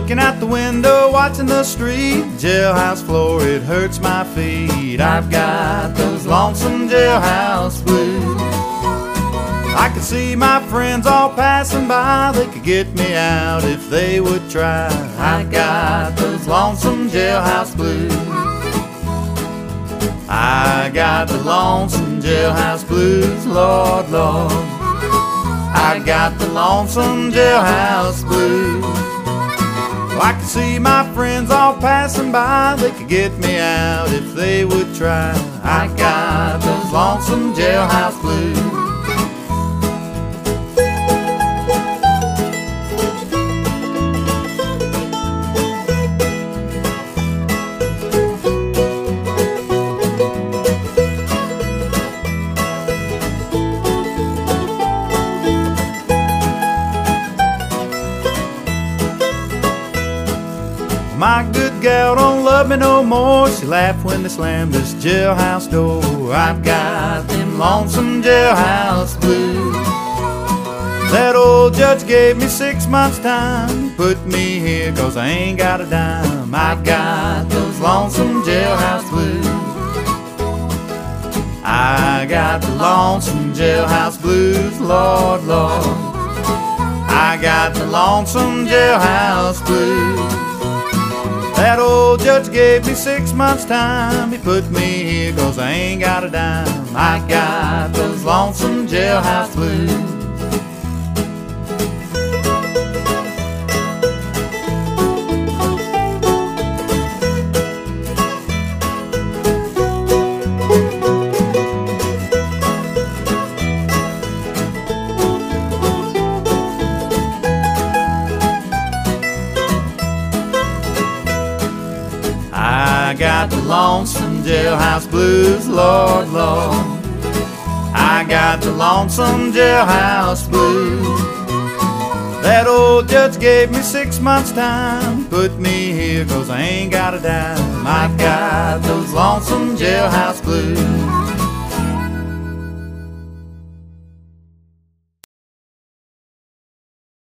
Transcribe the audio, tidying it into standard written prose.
looking out the window, watching the street. Jailhouse floor, it hurts my feet. I've got those lonesome jailhouse blues. I can see my friends all passing by. They could get me out if they would try. I got those lonesome jailhouse blues. I got the lonesome jailhouse blues, Lord, Lord. I got the lonesome jailhouse blues. I can see my friends all passing by. They could get me out if they would try. I got those lonesome jailhouse blues. My good gal don't love me no more. She laughed when they slammed this jailhouse door. I've got them lonesome jailhouse blues. That old judge gave me 6 months' time. Put me here 'cause I ain't got a dime. I've got those lonesome jailhouse blues. I got the lonesome jailhouse blues, Lord, Lord. I got the lonesome jailhouse blues. That old judge gave me 6 months' time. He put me here 'cause I ain't got a dime. I got those lonesome jailhouse blues. I got the lonesome jailhouse blues, Lord, Lord. I got the lonesome jailhouse blues. That old judge gave me 6 months' time. Put me here 'cause I ain't got a dime. I got those lonesome jailhouse blues.